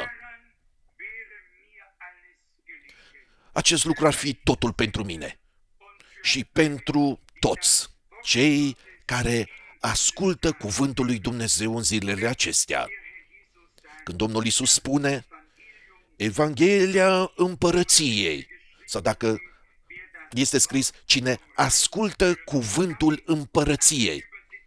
Acest lucru ar fi totul pentru mine și pentru toți cei care ascultă cuvântul lui Dumnezeu în zilele acestea. Când Domnul Iisus spune Evanghelia împărăției, sau dacă este scris cine ascultă cuvântul împărăției.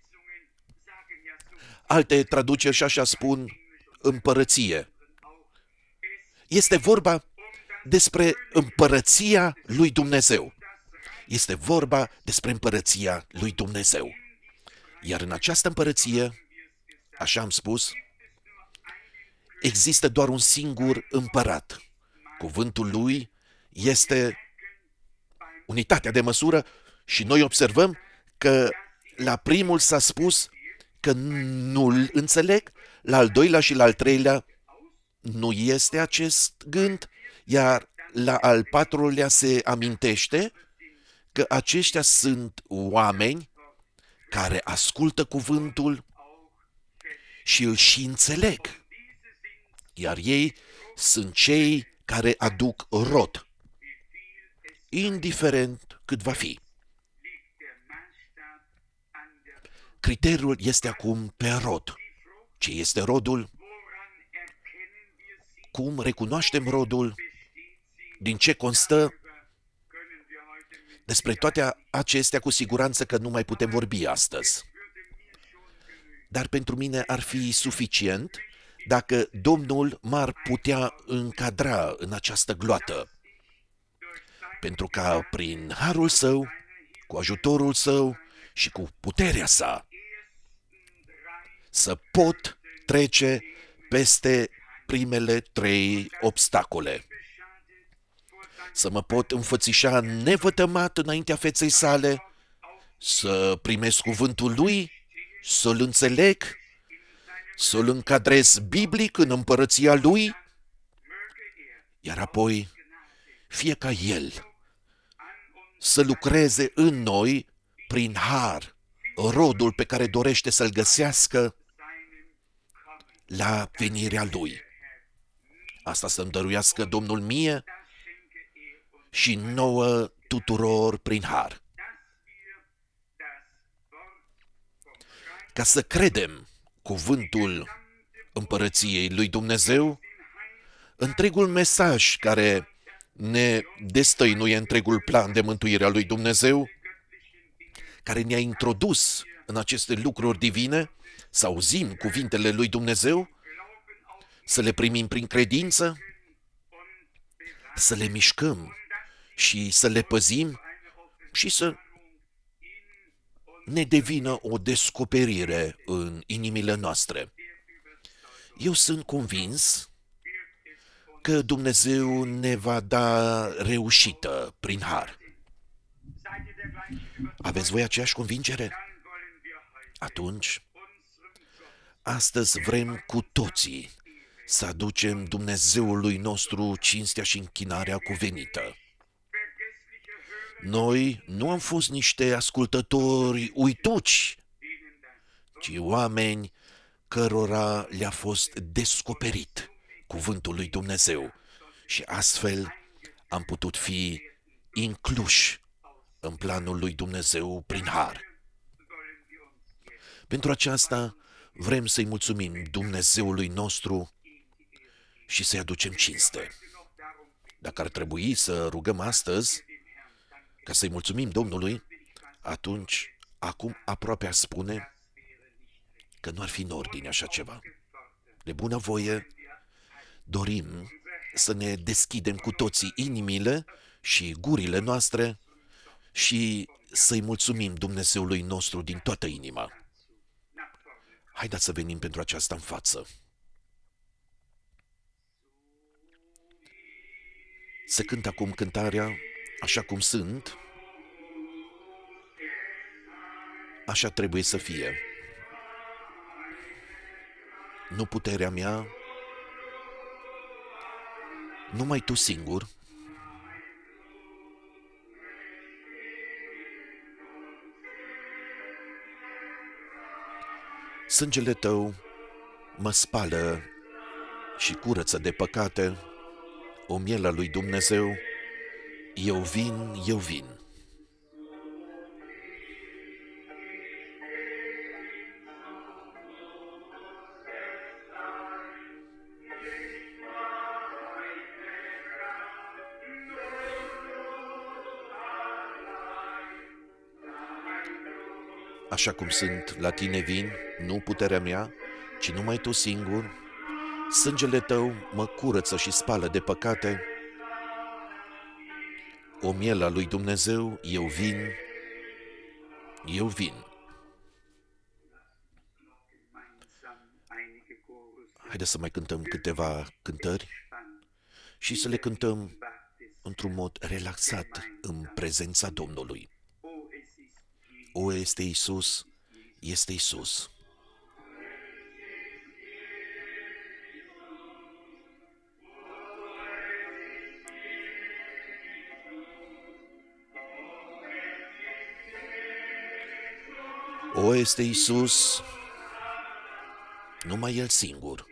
Alte traduceri și așa spun împărăție. Este vorba despre împărăția lui Dumnezeu. Este vorba despre împărăția lui Dumnezeu. Iar în această împărăție așa am spus, există doar un singur împărat. Cuvântul lui este unitatea de măsură și noi observăm că la primul s-a spus că nu-l înțeleg, la al doilea și la al treilea nu este acest gând, iar la al patrulea se amintește că aceștia sunt oameni care ascultă cuvântul și îl și înțeleg, iar ei sunt cei care aduc rod, indiferent cât va fi. Criteriul este acum pe rod. Ce este rodul? Cum recunoaștem rodul? Din ce constă? Despre toate acestea cu siguranță că nu mai putem vorbi astăzi. Dar pentru mine ar fi suficient dacă Domnul m-ar putea încadra în această gloată, pentru ca prin harul său, cu ajutorul său și cu puterea sa să pot trece peste primele trei obstacole, să mă pot înfățișa nevătămat înaintea feței sale, să primesc cuvântul lui, să-l înțeleg, să-l încadrez biblic în împărăția lui, iar apoi fie ca el să lucreze în noi prin har rodul pe care dorește să-l găsească la venirea lui. Asta să-mi dăruiască Domnul mie și nouă tuturor prin har. Ca să credem cuvântul împărăției lui Dumnezeu, întregul mesaj care ne destăinuie întregul plan de mântuire a lui Dumnezeu, care ne-a introdus în aceste lucruri divine, să auzim cuvintele lui Dumnezeu, să le primim prin credință, să le mișcăm și să le păzim și să ne devină o descoperire în inimile noastre. Eu sunt convins că Dumnezeu ne va da reușită prin har. Aveți voi aceeași convingere? Atunci, astăzi vrem cu toții să aducem Dumnezeului nostru cinstea și închinarea cuvenită. Noi nu am fost niște ascultători uituci, ci oameni cărora le-a fost descoperit cuvântul lui Dumnezeu și astfel am putut fi incluși în planul lui Dumnezeu prin har. Pentru aceasta vrem să-i mulțumim Dumnezeului nostru și să-i aducem cinste. Dacă ar trebui să rugăm astăzi ca să-i mulțumim Domnului, atunci, acum aproape a spune că nu ar fi în ordine așa ceva. De bună voie dorim să ne deschidem cu toții inimile și gurile noastre și să-i mulțumim Dumnezeului nostru din toată inima. Haideți să venim pentru aceasta în față. Se cântă acum cântarea Așa cum sunt, așa trebuie să fie. Nu puterea mea, numai tu singur. Sângele tău mă spală și curăță de păcate, o miel a lui Dumnezeu, eu vin, eu vin. Așa cum sunt, la tine vin, nu puterea mea, ci numai tu singur. Sângele tău mă curăță și spală de păcate. O miel a lui Dumnezeu, eu vin, eu vin. Haideți să mai cântăm câteva cântări și să le cântăm într-un mod relaxat în prezența Domnului. O, este Iisus, este Iisus. O, este Iisus, numai El singur.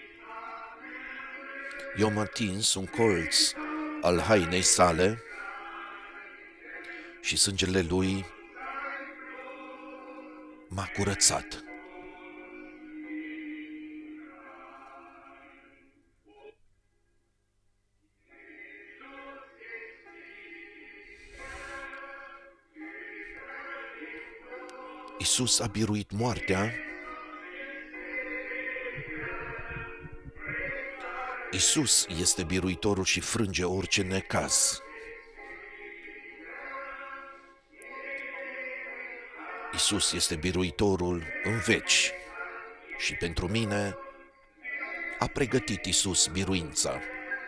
Eu am atins un colț al hainei sale și sângele Lui m-a curățat. Iisus a biruit moartea. Iisus este biruitorul și frânge orice necaz. Iisus este biruitorul în veci și pentru mine a pregătit Iisus biruința.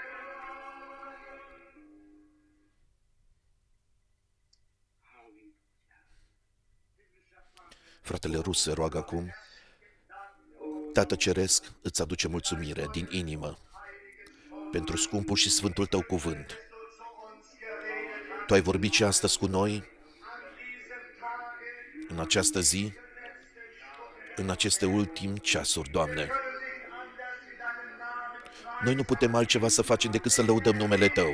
Fratele Rus se roagă acum: Tată Ceresc, îți aduce mulțumire din inimă pentru scumpul și sfântul Tău cuvânt. Tu ai vorbit și astăzi cu noi, în această zi, în aceste ultimi ceasuri, Doamne. Noi nu putem altceva să facem decât să lăudăm numele Tău,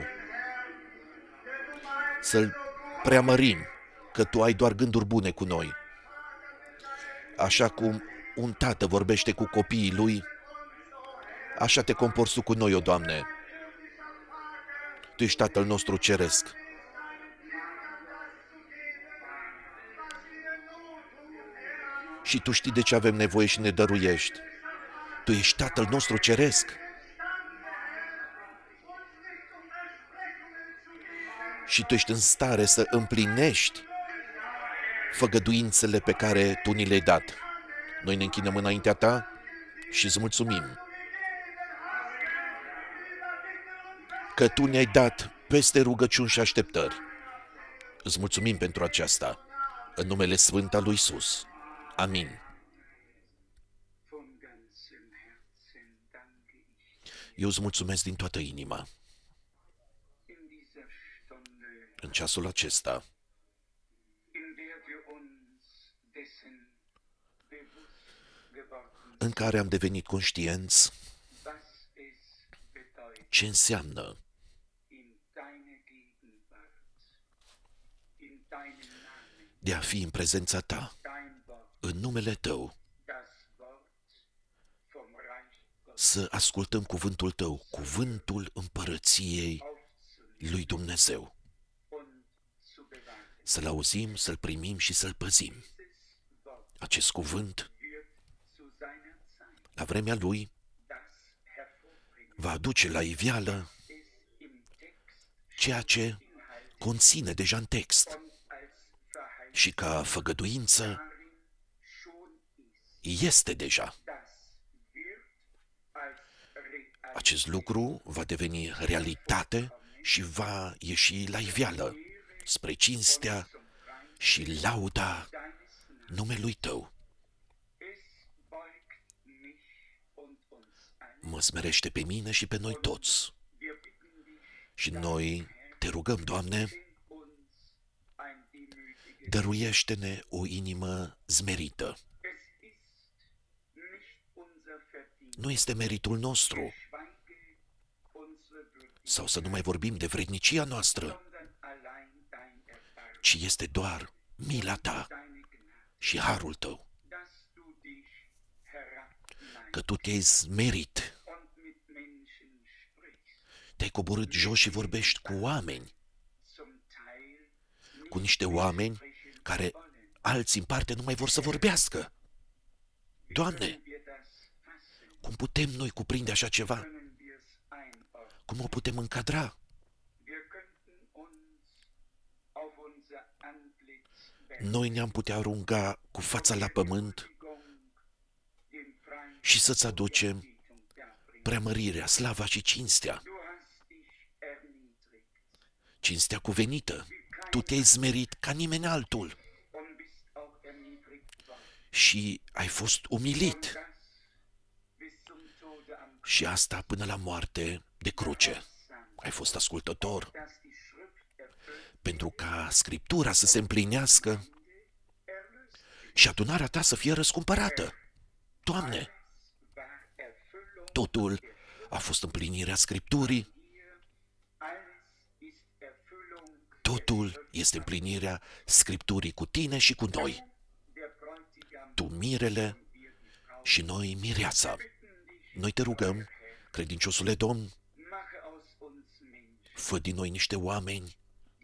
să-L preamărim, că Tu ai doar gânduri bune cu noi. Așa cum un tată vorbește cu copiii lui, așa te comporți Tu cu noi, o Doamne. Tu ești Tatăl nostru ceresc. Și Tu știi de ce avem nevoie și ne dăruiești. Tu ești Tatăl nostru ceresc. Și Tu ești în stare să împlinești făgăduințele pe care Tu ni le-ai dat. Noi ne închinăm înaintea Ta și îți mulțumim că Tu ne-ai dat peste rugăciuni și așteptări. Îți mulțumim pentru aceasta, în numele Sfânt al lui Iisus. Amin. Eu îți mulțumesc din toată inima în ceasul acesta în care am devenit conștienți ce înseamnă de a fi în prezența Ta, în numele Tău, să ascultăm cuvântul Tău, cuvântul împărăției lui Dumnezeu. Să-L auzim, să-L primim și să-L păzim. Acest cuvânt, la vremea Lui, va aduce la iveală ceea ce conține deja în text și ca făgăduință este deja. Acest lucru va deveni realitate și va ieși la iveală spre cinstea și lauda numelui Tău. Mă smerește pe mine și pe noi toți. Și noi Te rugăm, Doamne, dăruiește-ne o inimă zmerită. Nu este meritul nostru, sau să nu mai vorbim de vrednicia noastră, ci este doar mila Ta și harul Tău, că Tu te-ai zmerit, te-ai coborât jos și vorbești cu oameni, cu niște oameni care alții în parte nu mai vor să vorbească. Doamne, cum putem noi cuprinde așa ceva? Cum o putem încadra? Noi ne-am putea arunca cu fața la pământ și să-ți aducem preamărirea, slava și cinstea, cinstea cuvenită. Tu te-ai smerit ca nimeni altul și ai fost umilit. Și asta până la moarte de cruce. Ai fost ascultător pentru ca Scriptura să se împlinească și adunarea ta să fie răscumpărată. Doamne, totul a fost împlinirea Scripturii. Totul este împlinirea Scripturii cu tine și cu noi. Tu mirele și noi mireasa. Noi te rugăm, credinciosule Domn, fă din noi niște oameni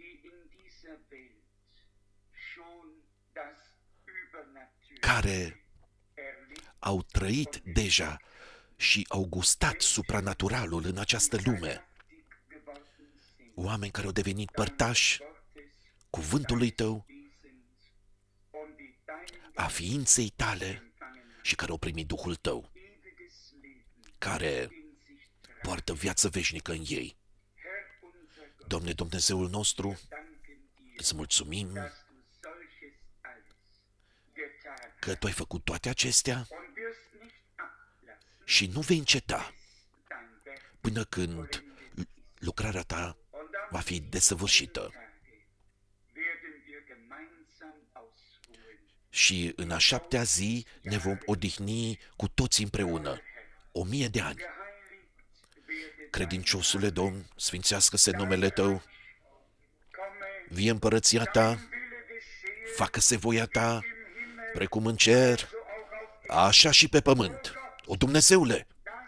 care au trăit deja și au gustat supranaturalul în această lume. Oameni care au devenit părtași cuvântului tău, a ființei tale și care au primit Duhul tău, care poartă viață veșnică în ei. Doamne, Dumnezeul nostru, îți mulțumim că Tu ai făcut toate acestea și nu vei înceta până când lucrarea Ta va fi desăvârșită. Și în a șaptea zi ne vom odihni cu toți împreună, o mie de ani. Credinciosule Domn, sfințească-se numele Tău, vie împărăția Ta, facă-se voia Ta, precum în cer, așa și pe pământ. O, Dumnezeule,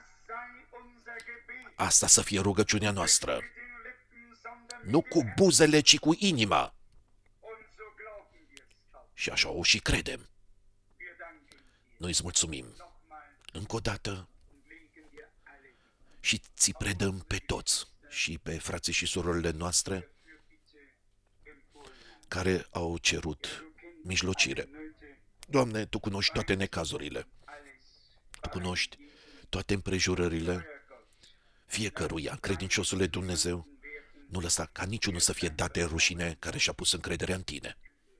asta să fie rugăciunea noastră, nu cu buzele, ci cu inima. Și așa o și credem. Noi îți mulțumim încă o dată și ți predăm pe toți și pe frații și surorile noastre care au cerut mijlocire. Doamne, Tu cunoști toate necazurile. Tu cunoști toate împrejurările fiecăruia. Credinciosule Dumnezeu, nu lăsa ca niciunul să fie dat de rușine care și-a pus încrederea în Tine.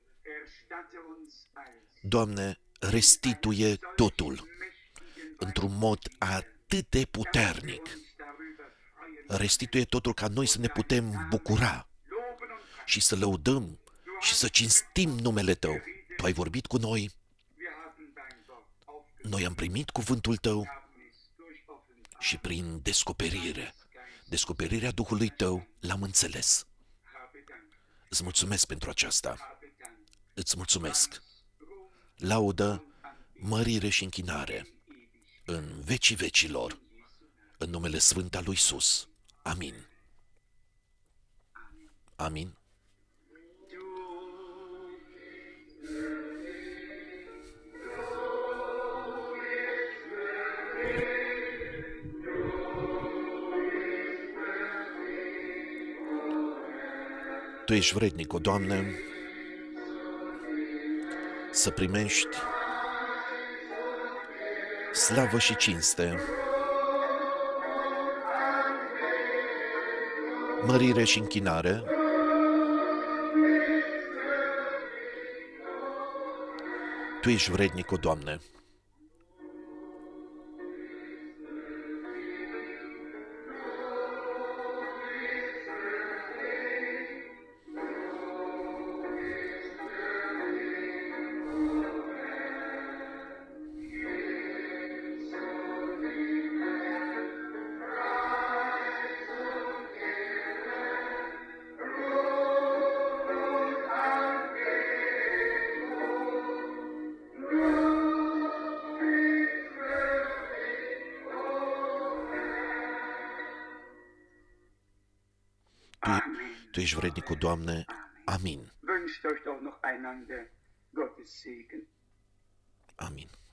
Doamne, restituie totul într-un mod atât de puternic. Restituie totul ca noi să ne putem bucura și să lăudăm și să cinstim numele Tău. Tu ai vorbit cu noi, noi am primit cuvântul Tău și prin descoperire, descoperirea Duhului Tău, l-am înțeles. Îți mulțumesc pentru aceasta. Îți mulțumesc. Laudă, mărire și închinare în vecii vecilor, în numele Sfânt al lui Iisus. Amin. Amin. Tu ești vrednic, o Doamne, să primești slavă și cinste, mărire și închinare, Tu ești vrednic, o Doamne. Tu ești vrednic, o Doamne. Amin. Amin.